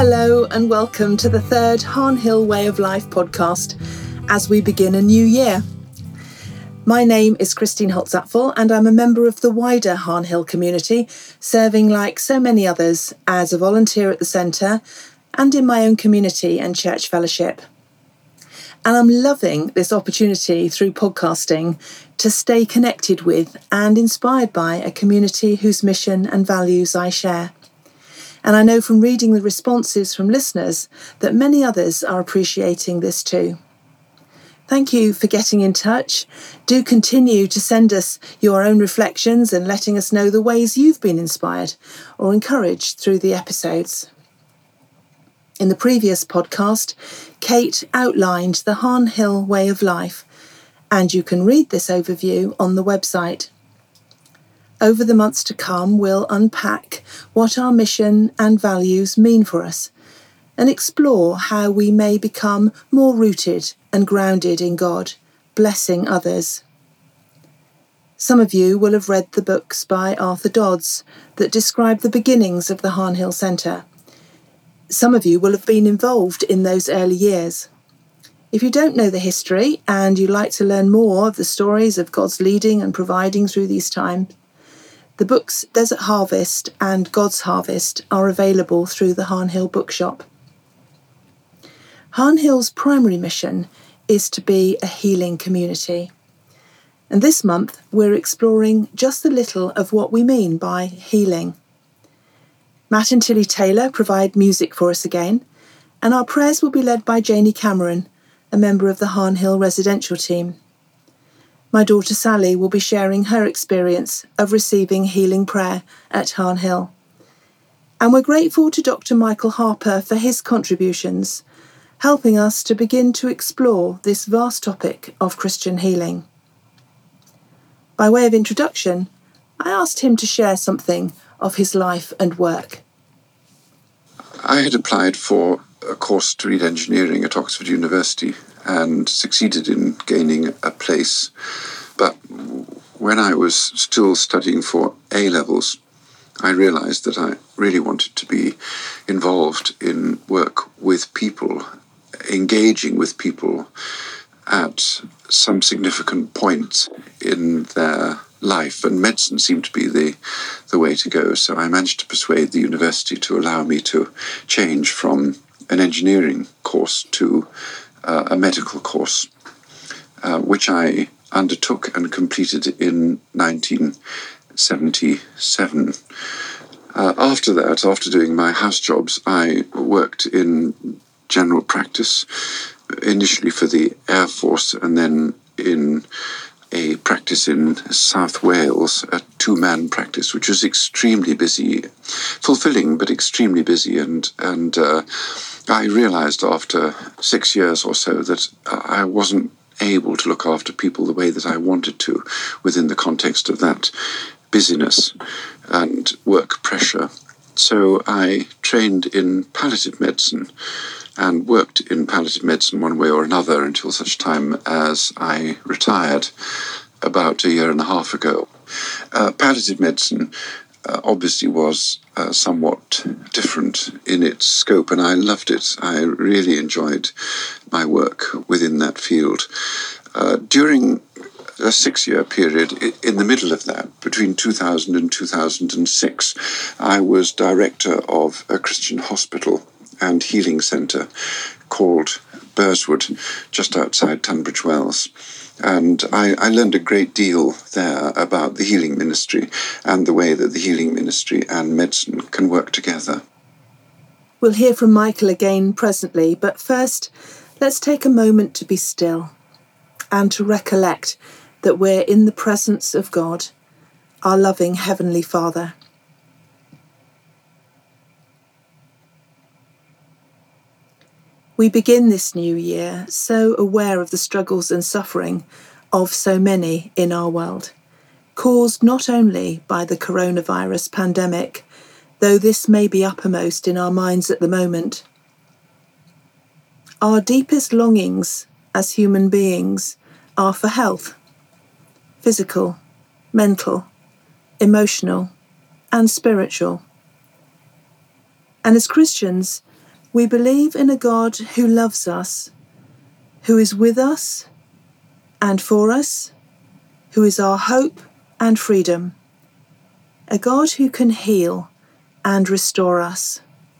Hello and welcome to the third Harnhill Way of Life podcast as we begin a new year. My name is Christine Holtzapfel and I'm a member of the wider Harnhill community, serving like so many others as a volunteer at the centre and in my own community and church fellowship. And I'm loving this opportunity through podcasting to stay connected with and inspired by a community whose mission and values I share. And I know from reading the responses from listeners that many others are appreciating this too. Thank you for getting in touch. Do continue to send us your own reflections and letting us know the ways you've been inspired or encouraged through the episodes. In the previous podcast, Kate outlined the Harnhill Way of Life, and you can read this overview on the website. Over the months to come, we'll unpack what our mission and values mean for us and explore how we may become more rooted and grounded in God, blessing others. Some of you will have read the books by Arthur Dodds that describe the beginnings of the Harnhill Centre. Some of you will have been involved in those early years. If you don't know the history and you'd like to learn more of the stories of God's leading and providing through these times, the books Desert Harvest and God's Harvest are available through the Harnhill Bookshop. Harnhill's primary mission is to be a healing community. And this month we're exploring just a little of what we mean by healing. Matt and Tilly Taylor provide music for us again, and our prayers will be led by Janie Cameron, a member of the Harnhill residential team. My daughter Sally will be sharing her experience of receiving healing prayer at Harnhill. And we're grateful to Dr. Michael Harper for his contributions, helping us to begin to explore this vast topic of Christian healing. By way of introduction, I asked him to share something of his life and work. I had applied for a course to read engineering at Oxford University and succeeded in gaining a place. But when I was still studying for A-levels, I realised that I really wanted to be involved in work with people, engaging with people at some significant point in their life, and medicine seemed to be the way to go. So I managed to persuade the university to allow me to change from an engineering course to a medical course, which I undertook and completed in 1977. After that, after doing my house jobs, I worked in general practice, initially for the Air Force and then in a practice in South Wales, a two-man practice, which was extremely busy, fulfilling, but extremely busy. And I realised after 6 years or so that I wasn't able to look after people the way that I wanted to within the context of that busyness and work pressure. So I trained in palliative medicine and worked in palliative medicine one way or another until such time as I retired about a year and a half ago. Palliative medicine obviously was somewhat different in its scope, and I loved it. I really enjoyed my work within that field. During a 6-year period, in the middle of that, between 2000 and 2006, I was director of a Christian hospital and healing centre called Burswood, just outside Tunbridge Wells. And I learned a great deal there about the healing ministry and the way that the healing ministry and medicine can work together. We'll hear from Michael again presently, but first, let's take a moment to be still and to recollect that we're in the presence of God, our loving Heavenly Father. We begin this new year so aware of the struggles and suffering of so many in our world, caused not only by the coronavirus pandemic, though this may be uppermost in our minds at the moment. Our deepest longings as human beings are for health, physical, mental, emotional, and spiritual. And as Christians, We believe in a God who loves us, who is with us and for us, who is our hope and freedom, a God who can heal and restore us.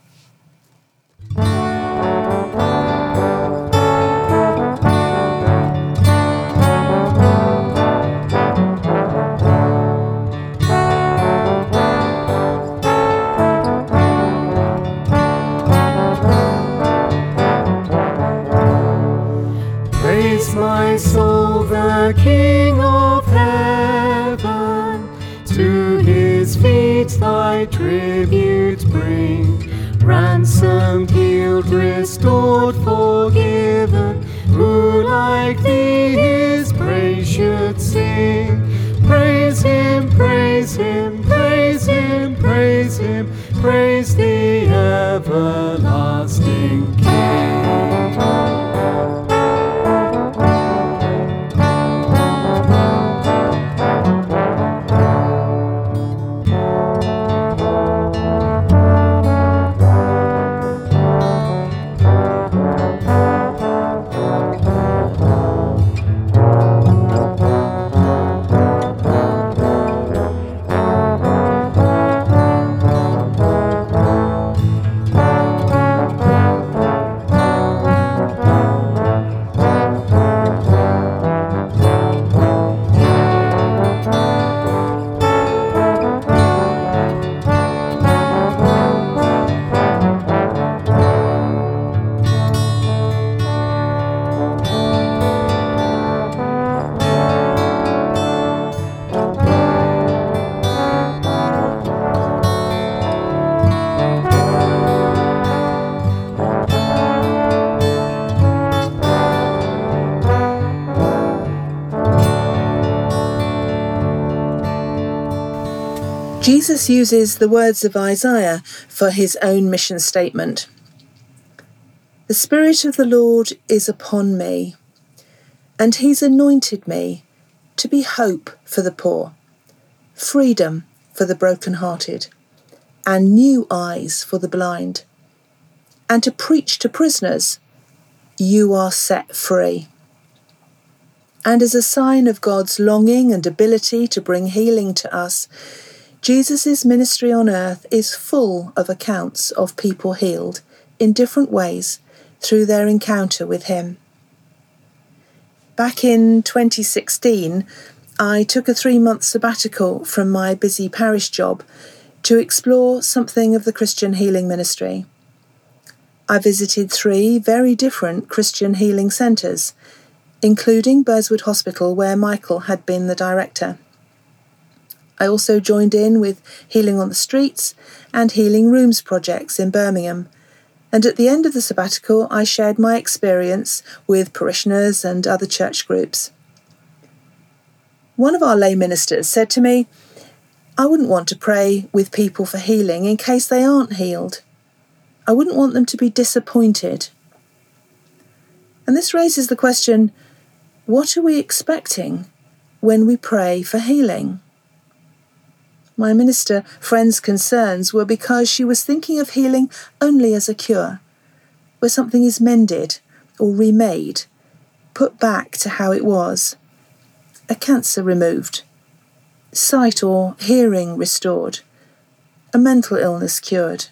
Praise my soul, the King of heaven, to his feet thy tribute bring. Ransomed, healed, restored, forgiven, who like thee his praise should sing. Praise him, praise him, praise him, praise him, praise the everlasting King. Jesus uses the words of Isaiah for his own mission statement. The Spirit of the Lord is upon me, and he's anointed me to be hope for the poor, freedom for the brokenhearted, and new eyes for the blind, and to preach to prisoners, you are set free. And as a sign of God's longing and ability to bring healing to us, Jesus' ministry on earth is full of accounts of people healed in different ways through their encounter with him. Back in 2016, I took a 3-month sabbatical from my busy parish job to explore something of the Christian healing ministry. I visited 3 very different Christian healing centres, including Burswood Hospital, where Michael had been the director. I also joined in with Healing on the Streets and Healing Rooms projects in Birmingham, and at the end of the sabbatical I shared my experience with parishioners and other church groups. One of our lay ministers said to me, I wouldn't want to pray with people for healing in case they aren't healed. I wouldn't want them to be disappointed. And this raises the question, what are we expecting when we pray for healing? My minister friend's concerns were because she was thinking of healing only as a cure, where something is mended or remade, put back to how it was. A cancer removed, sight or hearing restored, a mental illness cured.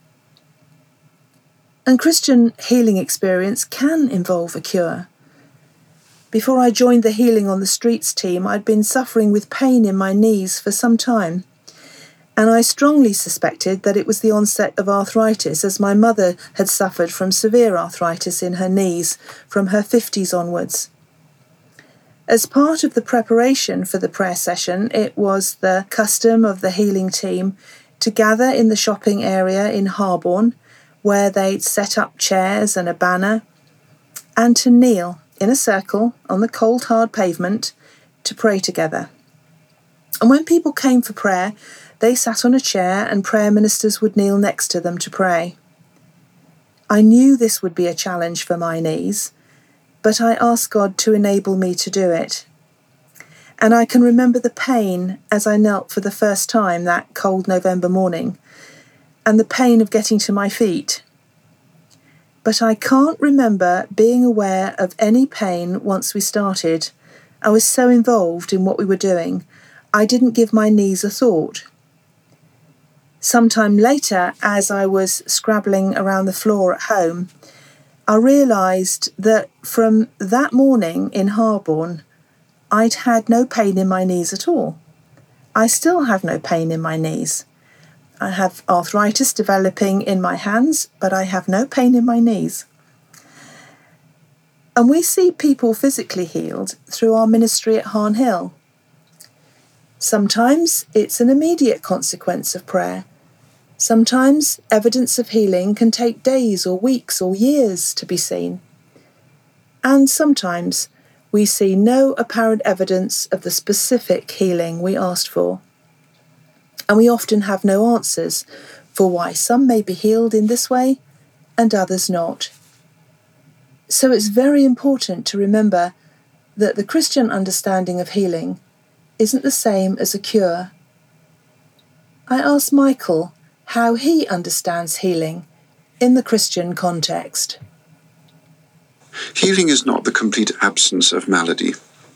And Christian healing experience can involve a cure. Before I joined the Healing on the Streets team, I'd been suffering with pain in my knees for some time, and I strongly suspected that it was the onset of arthritis, as my mother had suffered from severe arthritis in her knees from her 50s onwards. As part of the preparation for the prayer session, it was the custom of the healing team to gather in the shopping area in Harborne, where they'd set up chairs and a banner, and to kneel in a circle on the cold, hard pavement to pray together. And when people came for prayer, they sat on a chair and prayer ministers would kneel next to them to pray. I knew this would be a challenge for my knees, but I asked God to enable me to do it. And I can remember the pain as I knelt for the first time that cold November morning, and the pain of getting to my feet. but I can't remember being aware of any pain once we started. I was so involved in what we were doing, I didn't give my knees a thought. Sometime later, as I was scrabbling around the floor at home, I realised that from that morning in Harborne, I'd had no pain in my knees at all. I still have no pain in my knees. I have arthritis developing in my hands, but I have no pain in my knees. And we see people physically healed through our ministry at Harn Hill. Sometimes it's an immediate consequence of prayer. Sometimes evidence of healing can take days or weeks or years to be seen. And sometimes we see no apparent evidence of the specific healing we asked for. And we often have no answers for why some may be healed in this way and others not. So it's very important to remember that the Christian understanding of healing isn't the same as a cure. I asked Michael how he understands healing in the Christian context. Healing is not the complete absence of malady.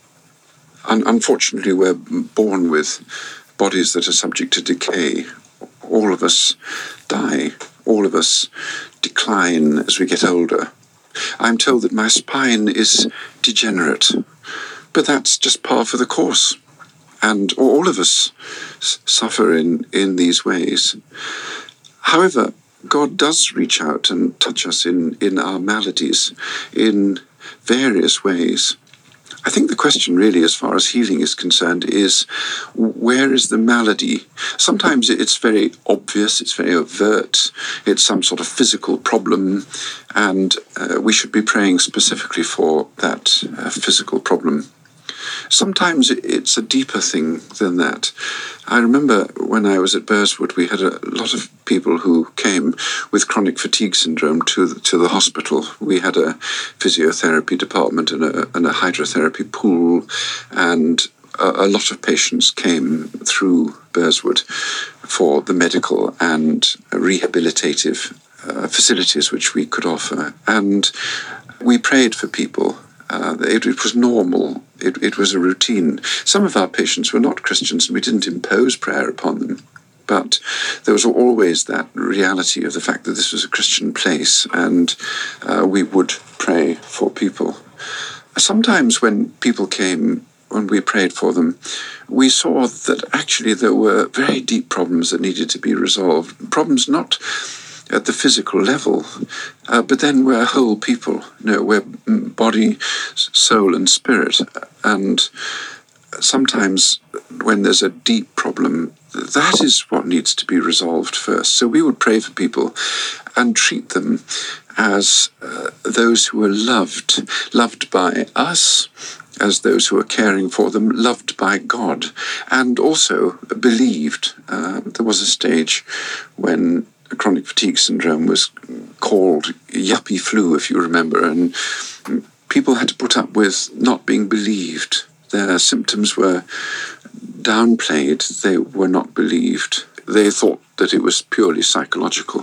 Unfortunately, we're born with bodies that are subject to decay. All of us die. All of us decline as we get older. I'm told that my spine is degenerate, but that's just par for the course. And all of us suffer in these ways. However, God does reach out and touch us in our maladies in various ways. I think the question really, as far as healing is concerned, is where is the malady? Sometimes it's very obvious, it's very overt, it's some sort of physical problem, and we should be praying specifically for that physical problem. Sometimes it's a deeper thing than that. I remember when I was at Burswood, we had a lot of people who came with chronic fatigue syndrome to the hospital. We had a physiotherapy department and a hydrotherapy pool, and a lot of patients came through Burswood for the medical and rehabilitative facilities which we could offer. And we prayed for people. It was normal. It was a routine. Some of our patients were not Christians, and we didn't impose prayer upon them. But there was always that reality of the fact that this was a Christian place, and we would pray for people. Sometimes when people came, when we prayed for them, we saw that actually there were very deep problems that needed to be resolved. Problems not at the physical level, but then we're whole people. We're body, soul, and spirit. And sometimes when there's a deep problem, that is what needs to be resolved first. So we would pray for people and treat them as those who are loved by us, as those who are caring for them, loved by God, and also believed. There was a stage when chronic fatigue syndrome was called yuppie flu, if you remember, and people had to put up with not being believed. Their symptoms were downplayed. They were not believed. They thought that it was purely psychological.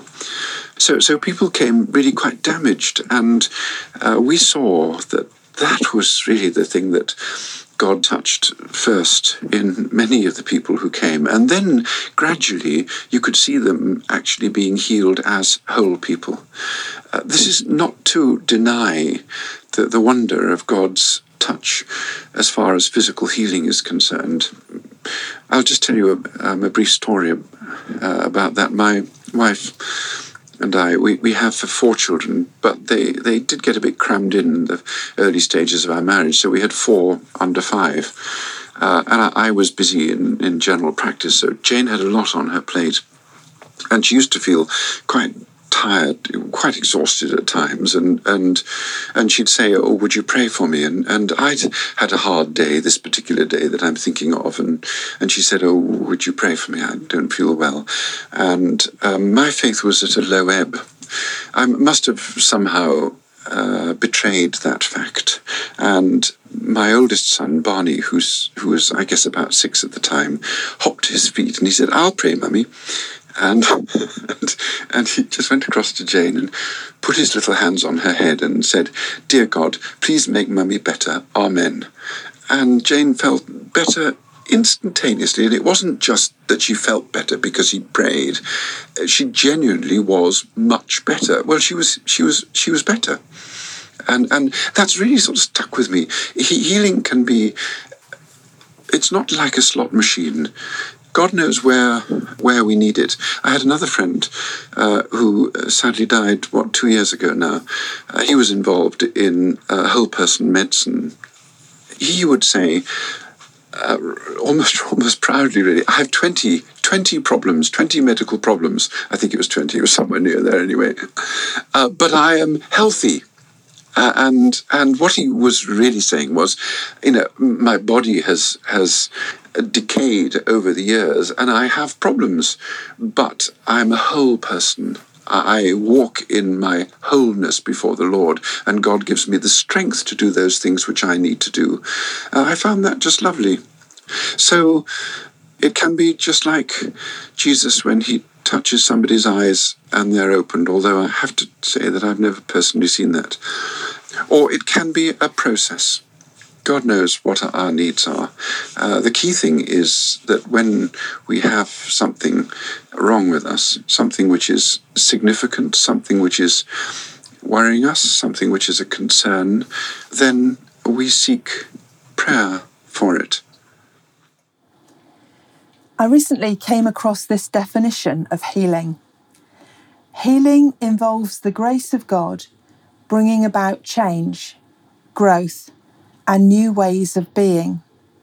So people came really quite damaged, and we saw that was really the thing that God touched first in many of the people who came. And then gradually you could see them actually being healed as whole people. This is not to deny the wonder of God's touch as far as physical healing is concerned. I'll just tell you a brief story about that. My wife and I, we have 4 children, but they did get a bit crammed in the early stages of our marriage, so we had 4 under 5. And I was busy in general practice, so Jane had a lot on her plate, and she used to feel quite tired, quite exhausted at times, and she'd say, "Oh, would you pray for me?" And I'd had a hard day, this particular day that I'm thinking of, and she said, "Oh, would you pray for me? I don't feel well." And my faith was at a low ebb. I must have somehow betrayed that fact, and my oldest son, Barney, who was, I guess, about 6 at the time, hopped to his feet, and he said, "I'll pray, Mummy." And, and he just went across to Jane and put his little hands on her head and said, "Dear God, please make Mummy better. Amen." And Jane felt better instantaneously, and it wasn't just that she felt better because he prayed. She genuinely was much better. Well, she was better. And that's really sort of stuck with me. Healing can be, it's not like a slot machine. God knows where we need it. I had another friend who sadly died, 2 years ago now. He was involved in whole person medicine. He would say, almost proudly really, I have 20 problems, 20 medical problems. I think it was 20, it was somewhere near there anyway. But I am healthy. And what he was really saying was, my body has decayed over the years and I have problems, but I'm a whole person. I walk in my wholeness before the Lord, and God gives me the strength to do those things which I need to do. I found that just lovely. So it can be just like Jesus when he touches somebody's eyes and they're opened, although I have to say that I've never personally seen that. Or it can be a process. God knows what our needs are. The key thing is that when we have something wrong with us, something which is significant, something which is worrying us, something which is a concern, then we seek prayer for it. I recently came across this definition of healing. Healing involves the grace of God bringing about change, growth, and new ways of being.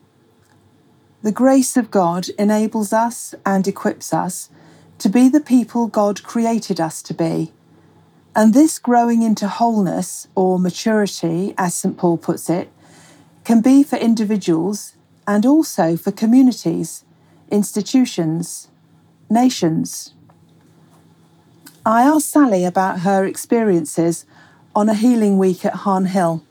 The grace of God enables us and equips us to be the people God created us to be. And this growing into wholeness or maturity, as St. Paul puts it, can be for individuals and also for communities, institutions, nations. I asked Sally about her experiences on a healing week at Harn Hill.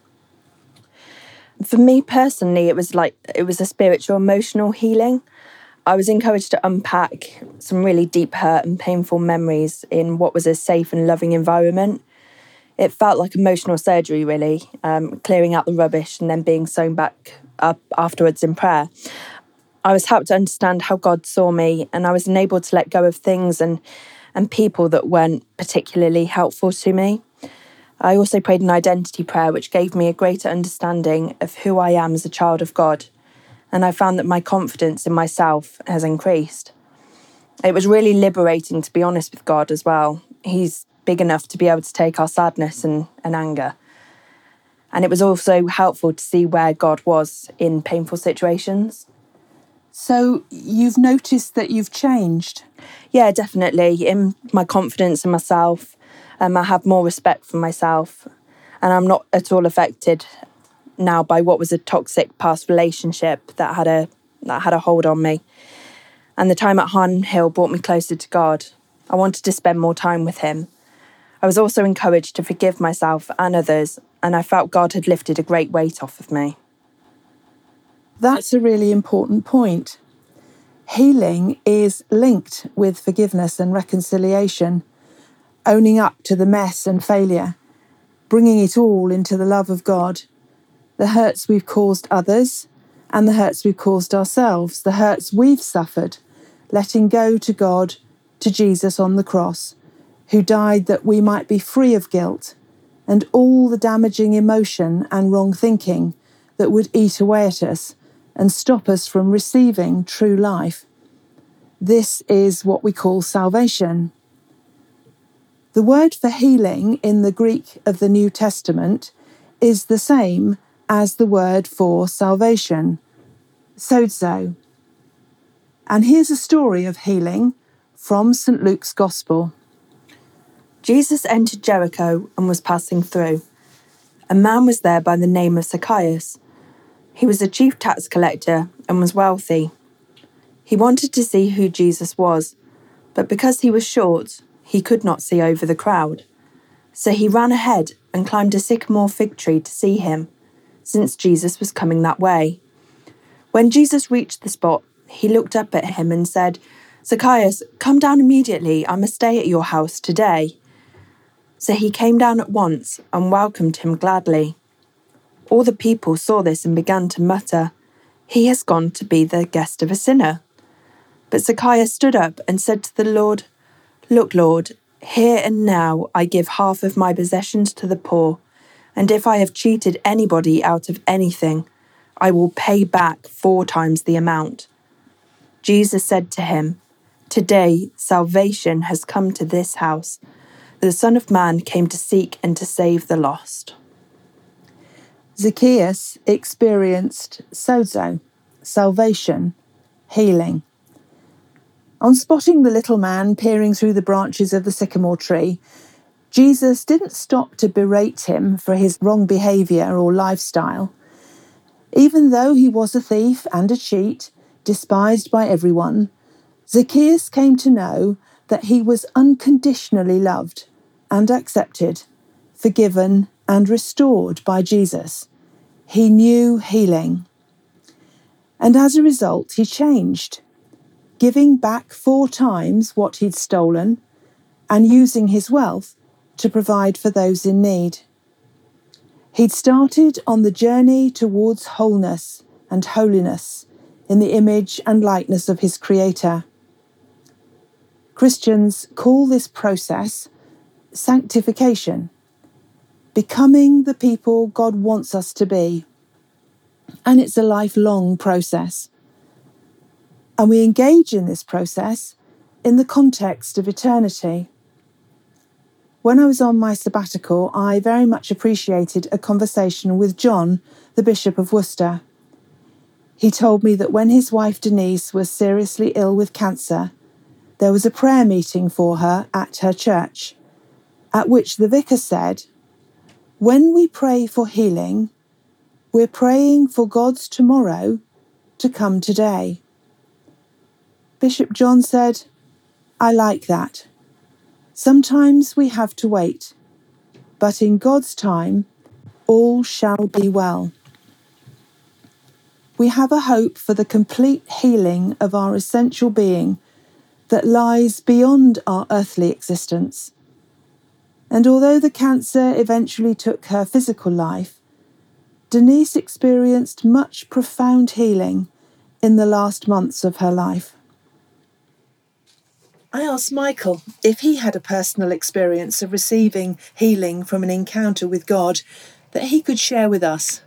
For me personally, it was a spiritual, emotional healing. I was encouraged to unpack some really deep hurt and painful memories in what was a safe and loving environment. It felt like emotional surgery, really, clearing out the rubbish and then being sewn back up afterwards in prayer. I was helped to understand how God saw me, and I was enabled to let go of things and people that weren't particularly helpful to me. I also prayed an identity prayer, which gave me a greater understanding of who I am as a child of God, and I found that my confidence in myself has increased. It was really liberating to be honest with God as well. He's big enough to be able to take our sadness and anger. And it was also helpful to see where God was in painful situations. So you've noticed that you've changed? Yeah, definitely. In my confidence in myself, I have more respect for myself, and I'm not at all affected now by what was a toxic past relationship that had a hold on me. And the time at Harn Hill brought me closer to God. I wanted to spend more time with him. I was also encouraged to forgive myself and others, and I felt God had lifted a great weight off of me. That's a really important point. Healing is linked with forgiveness and reconciliation, owning up to the mess and failure, bringing it all into the love of God, the hurts we've caused others and the hurts we've caused ourselves, the hurts we've suffered, letting go to God, to Jesus on the cross, who died that we might be free of guilt and all the damaging emotion and wrong thinking that would eat away at us and stop us from receiving true life. This is what we call salvation. The word for healing in the Greek of the New Testament is the same as the word for salvation, sozo. And here's a story of healing from St. Luke's Gospel. Jesus entered Jericho and was passing through. A man was there by the name of Zacchaeus. He was a chief tax collector and was wealthy. He wanted to see who Jesus was, but because he was short, he could not see over the crowd. So he ran ahead and climbed a sycamore fig tree to see him, since Jesus was coming that way. When Jesus reached the spot, he looked up at him and said, "Zacchaeus, come down immediately. I must stay at your house today." So he came down at once and welcomed him gladly. All the people saw this and began to mutter, "He has gone to be the guest of a sinner." But Zacchaeus stood up and said to the Lord, "Look, Lord, here and now I give half of my possessions to the poor, and if I have cheated anybody out of anything, I will pay back 4 times the amount." Jesus said to him, "Today salvation has come to this house. The Son of Man came to seek and to save the lost." Zacchaeus experienced sozo, salvation, healing. On spotting the little man peering through the branches of the sycamore tree, Jesus didn't stop to berate him for his wrong behaviour or lifestyle. Even though he was a thief and a cheat, despised by everyone, Zacchaeus came to know that he was unconditionally loved and accepted, forgiven and restored by Jesus. He knew healing. And as a result, he changed, giving back 4 times what he'd stolen and using his wealth to provide for those in need. He'd started on the journey towards wholeness and holiness in the image and likeness of his Creator. Christians call this process sanctification, becoming the people God wants us to be. And it's a lifelong process. And we engage in this process in the context of eternity. When I was on my sabbatical, I very much appreciated a conversation with John, the Bishop of Worcester. He told me that when his wife Denise was seriously ill with cancer, there was a prayer meeting for her at her church, at which the vicar said, "When we pray for healing, we're praying for God's tomorrow to come today." Bishop John said, "I like that. Sometimes we have to wait, but in God's time, all shall be well." We have a hope for the complete healing of our essential being that lies beyond our earthly existence. And although the cancer eventually took her physical life, Denise experienced much profound healing in the last months of her life. I asked Michael if he had a personal experience of receiving healing from an encounter with God that he could share with us.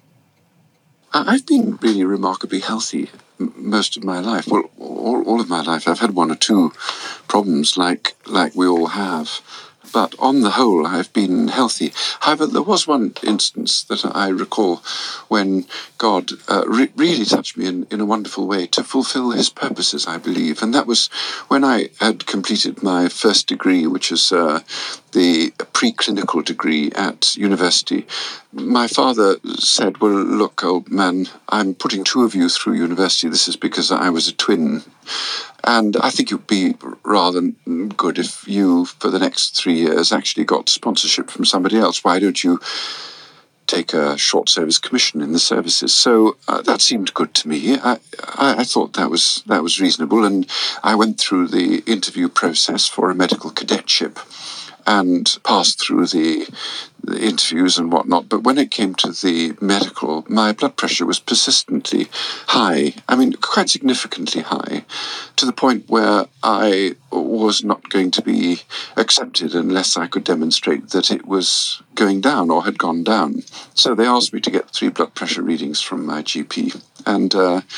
I've been really remarkably healthy most of my life. Well, all of my life. I've had 1 or 2 problems like we all have. But on the whole, I've been healthy. However, there was one instance that I recall when God really touched me in a wonderful way to fulfill his purposes, I believe. And that was when I had completed my first degree, which is the preclinical degree at university. My father said, "Well, look, old man, I'm putting 2 of you through university. This is because I was a twin. And I think it would be rather good if you, for the next 3 years, actually got sponsorship from somebody else. Why don't you take a short service commission in the services?" So that seemed good to me. I thought that was reasonable, and I went through the interview process for a medical cadetship and passed through the interviews and whatnot. But when it came to the medical, my blood pressure was persistently high. I mean, quite significantly high, to the point where I was not going to be accepted unless I could demonstrate that it was going down or had gone down. So they asked me to get 3 blood pressure readings from my GP. And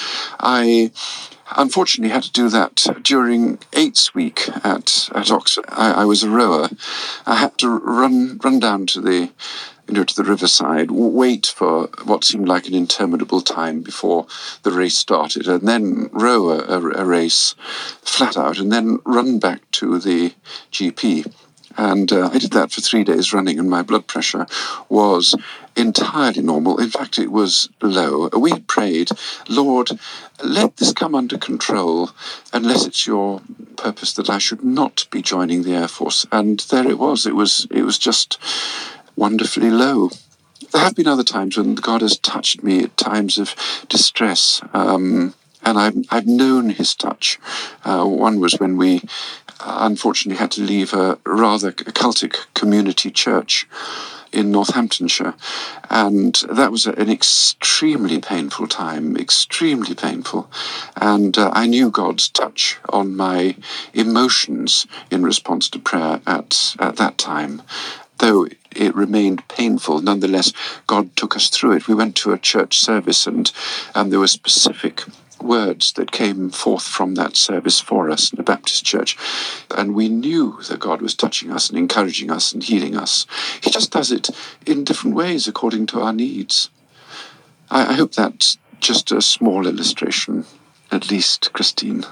I unfortunately had to do that during 8's week at Oxford. I was a rower. I had to run down to the riverside, wait for what seemed like an interminable time before the race started, and then row a race flat out, and then run back to the GP. And I did that for 3 days running, and my blood pressure was entirely normal. In fact, it was low. We prayed, "Lord, let this come under control, unless it's your purpose that I should not be joining the Air Force." And there it was. It was just wonderfully low. There have been other times when God has touched me at times of distress, And I've known his touch. One was when we unfortunately had to leave a rather cultic community church in Northamptonshire. And that was an extremely painful time, extremely painful. And I knew God's touch on my emotions in response to prayer at that time. Though it remained painful, nonetheless, God took us through it. We went to a church service and there were specific words that came forth from that service for us in a Baptist church. And we knew that God was touching us and encouraging us and healing us. He just does it in different ways according to our needs. I hope that's just a small illustration, at least, Christine.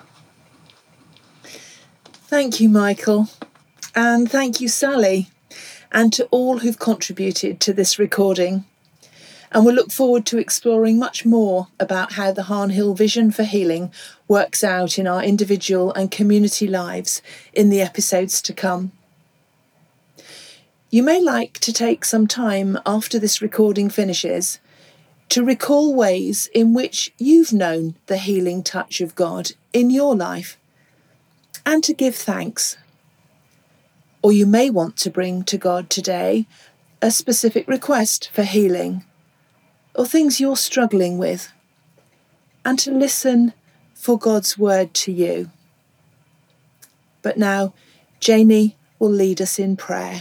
Thank you, Michael. And thank you, Sally, and to all who've contributed to this recording. And we'll look forward to exploring much more about how the Harnhill Vision for Healing works out in our individual and community lives in the episodes to come. You may like to take some time after this recording finishes to recall ways in which you've known the healing touch of God in your life and to give thanks. Or you may want to bring to God today a specific request for healing or things you're struggling with, and to listen for God's word to you. But now, Janie will lead us in prayer.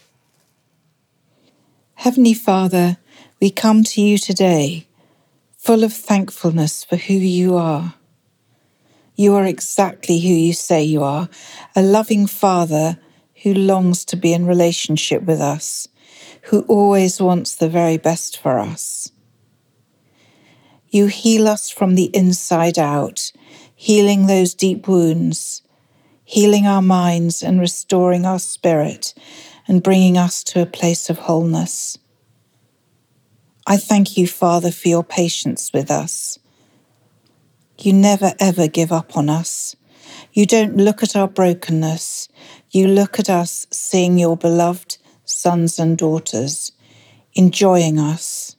Heavenly Father, we come to you today full of thankfulness for who you are. You are exactly who you say you are, a loving Father who longs to be in relationship with us, who always wants the very best for us. You heal us from the inside out, healing those deep wounds, healing our minds and restoring our spirit and bringing us to a place of wholeness. I thank you, Father, for your patience with us. You never ever give up on us. You don't look at our brokenness. You look at us seeing your beloved sons and daughters, enjoying us.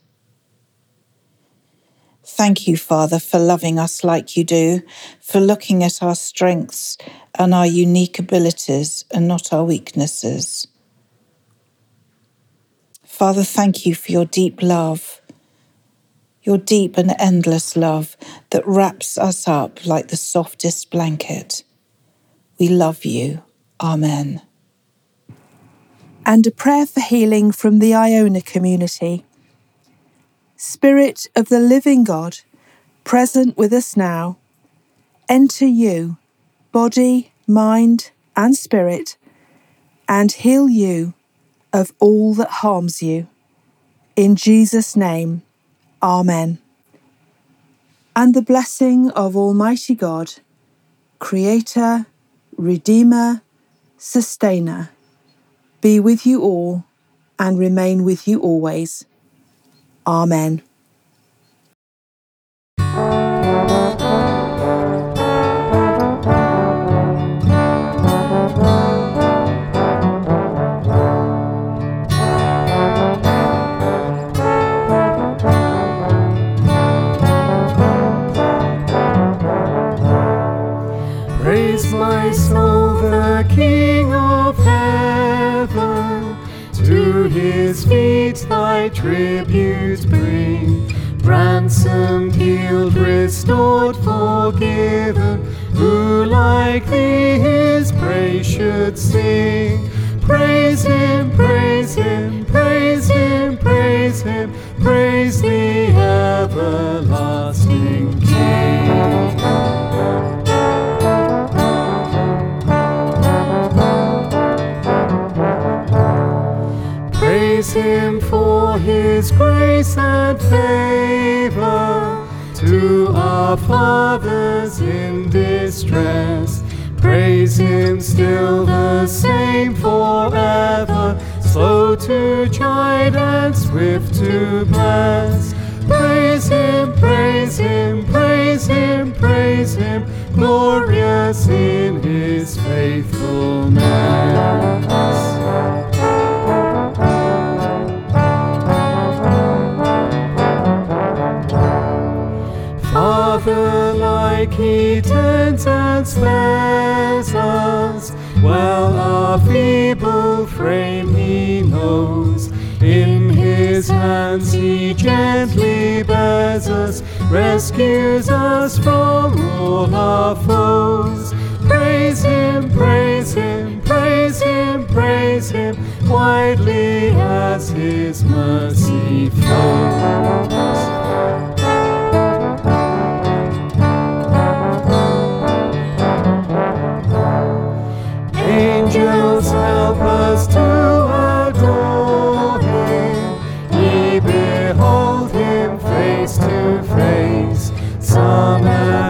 Thank you, Father, for loving us like you do, for looking at our strengths and our unique abilities and not our weaknesses. Father, thank you for your deep love, your deep and endless love that wraps us up like the softest blanket. We love you. Amen. And a prayer for healing from the Iona community. Spirit of the living God, present with us now, enter you, body, mind, and spirit, and heal you of all that harms you. In Jesus' name, Amen. And the blessing of Almighty God, Creator, Redeemer, Sustainer, be with you all and remain with you always. Amen. Praise my soul, the King of heaven. To his feet thy tribute bring. Ransomed, healed, restored, forgiven. Who like thee his praise should sing? Praise him, praise him, praise him, praise him. Praise the everlasting King. Praise him for his grace and favor to our fathers in distress. Praise him still the same forever, slow to chide and swift to bless. Praise him, praise him, praise him, praise him, glorious in his faithfulness. Father, quick he turns and spares us, while our feeble frame he knows. In his hands he gently bears us, rescues us from all our foes. Praise him, praise him, praise him, praise him, widely as his mercy flows. Angels help us to adore him, ye behold him face to face. Some